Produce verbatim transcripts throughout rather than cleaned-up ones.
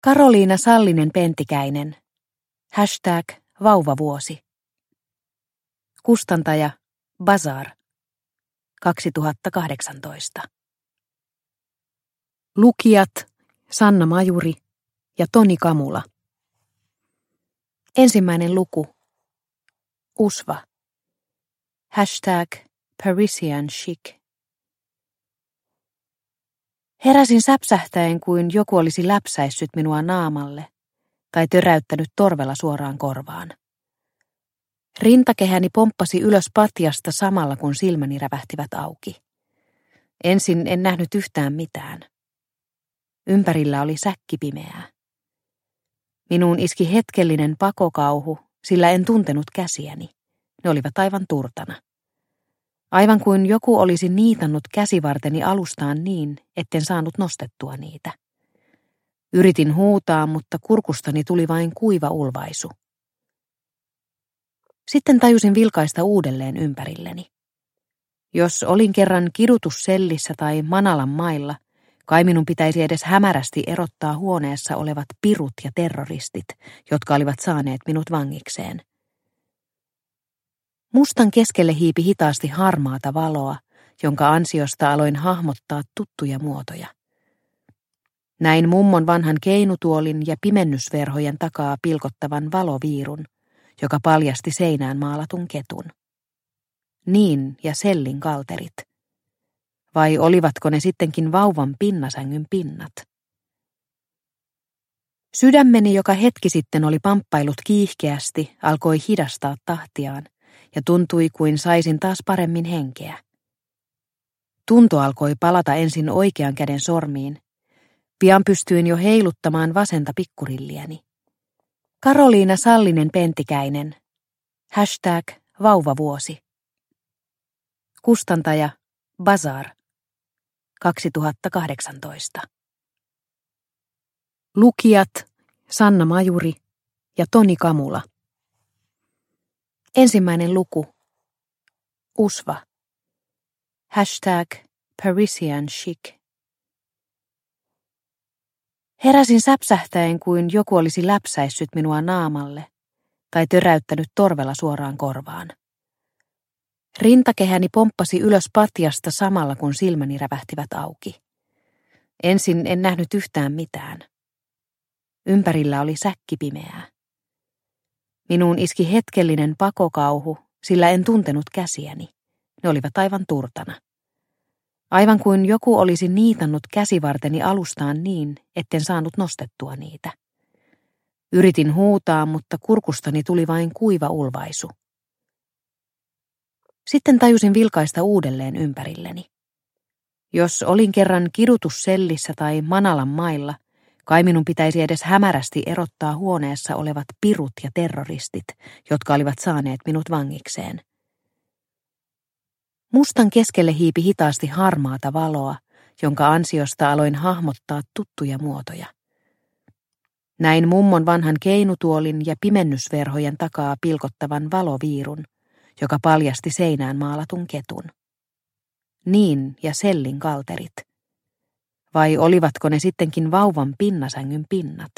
Karoliina Sallinen-Pentikäinen. Hashtag vauvavuosi. Kustantaja Bazaar. kaksituhattakahdeksantoista. Lukijat Sanna Majuri ja Toni Kamula. Ensimmäinen luku. Usva. Hashtag Parisian chic. Heräsin säpsähtäen kuin joku olisi läpsäissyt minua naamalle tai töräyttänyt torvella suoraan korvaan. Rintakehäni pomppasi ylös patjasta samalla kun silmäni rävähtivät auki. Ensin en nähnyt yhtään mitään. Ympärillä oli säkkipimeää. Minuun iski hetkellinen pakokauhu, sillä en tuntenut käsiäni. Ne olivat aivan turtana. Aivan kuin joku olisi niitannut käsivarteni alustaan niin, etten saanut nostettua niitä. Yritin huutaa, mutta kurkustani tuli vain kuiva ulvaisu. Sitten tajusin vilkaista uudelleen ympärilleni. Jos olin kerran kidutussellissä tai Manalan mailla, kai minun pitäisi edes hämärästi erottaa huoneessa olevat pirut ja terroristit, jotka olivat saaneet minut vangikseen. Mustan keskelle hiipi hitaasti harmaata valoa, jonka ansiosta aloin hahmottaa tuttuja muotoja. Näin mummon vanhan keinutuolin ja pimennysverhojen takaa pilkottavan valoviirun, joka paljasti seinään maalatun ketun. Niin ja sellin kalterit. Vai olivatko ne sittenkin vauvan pinnasängyn pinnat? Sydämeni, joka hetki sitten oli pamppailut kiihkeästi, alkoi hidastaa tahtiaan ja tuntui kuin saisin taas paremmin henkeä. Tunto alkoi palata ensin oikean käden sormiin. Pian pystyin jo heiluttamaan vasenta pikkurilliäni. Karoliina Sallinen-Pentikäinen. Hashtag vauvavuosi. Kustantaja Bazaar. kaksituhattakahdeksantoista. Lukijat Sanna Majuri ja Toni Kamula. Ensimmäinen luku. Usva. Hashtag Parisian chic. Heräsin säpsähtäen kuin joku olisi läpsäissyt minua naamalle tai töräyttänyt torvella suoraan korvaan. Rintakehäni pomppasi ylös patjasta samalla kun silmäni rävähtivät auki. Ensin en nähnyt yhtään mitään. Ympärillä oli säkkipimeää. Minuun iski hetkellinen pakokauhu, sillä en tuntenut käsiäni. Ne olivat aivan turtana. Aivan kuin joku olisi niitannut käsivarteni alustaan niin, etten saanut nostettua niitä. Yritin huutaa, mutta kurkustani tuli vain kuiva ulvaisu. Sitten tajusin vilkaista uudelleen ympärilleni. Jos olin kerran kidutussellissä tai Manalan mailla, kai minun pitäisi edes hämärästi erottaa huoneessa olevat pirut ja terroristit, jotka olivat saaneet minut vangikseen. Mustan keskelle hiipi hitaasti harmaata valoa, jonka ansiosta aloin hahmottaa tuttuja muotoja. Näin mummon vanhan keinutuolin ja pimennysverhojen takaa pilkottavan valoviirun, joka paljasti seinään maalatun ketun. Niin ja sellin kalterit. Vai olivatko ne sittenkin vauvan pinnasängyn pinnat?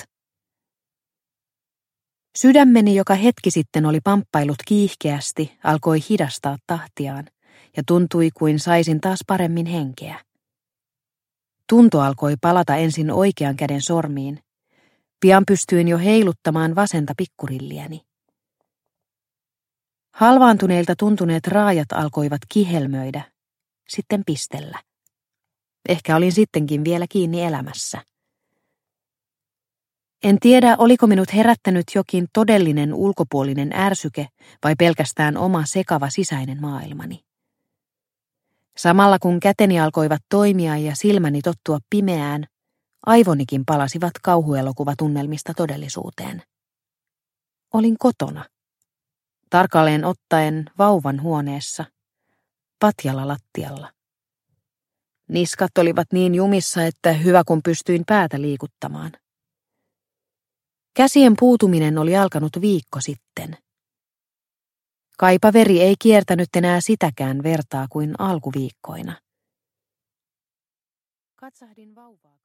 Sydämeni, joka hetki sitten oli pamppailut kiihkeästi, alkoi hidastaa tahtiaan ja tuntui kuin saisin taas paremmin henkeä. Tunto alkoi palata ensin oikean käden sormiin. Pian pystyin jo heiluttamaan vasenta pikkurilliäni. Halvaantuneilta tuntuneet raajat alkoivat kihelmöidä, sitten pistellä. Ehkä olin sittenkin vielä kiinni elämässä. En tiedä, oliko minut herättänyt jokin todellinen ulkopuolinen ärsyke vai pelkästään oma sekava sisäinen maailmani. Samalla kun käteni alkoivat toimia ja silmäni tottua pimeään, aivonikin palasivat kauhuelokuvatunnelmista todellisuuteen. Olin kotona. Tarkalleen ottaen vauvan huoneessa, patjalla lattialla. Niskat olivat niin jumissa, että hyvä kun pystyin päätä liikuttamaan. Käsien puutuminen oli alkanut viikko sitten. Kaipa veri ei kiertänyt enää sitäkään vertaa kuin alkuviikkoina. Katsahdin vauvaa.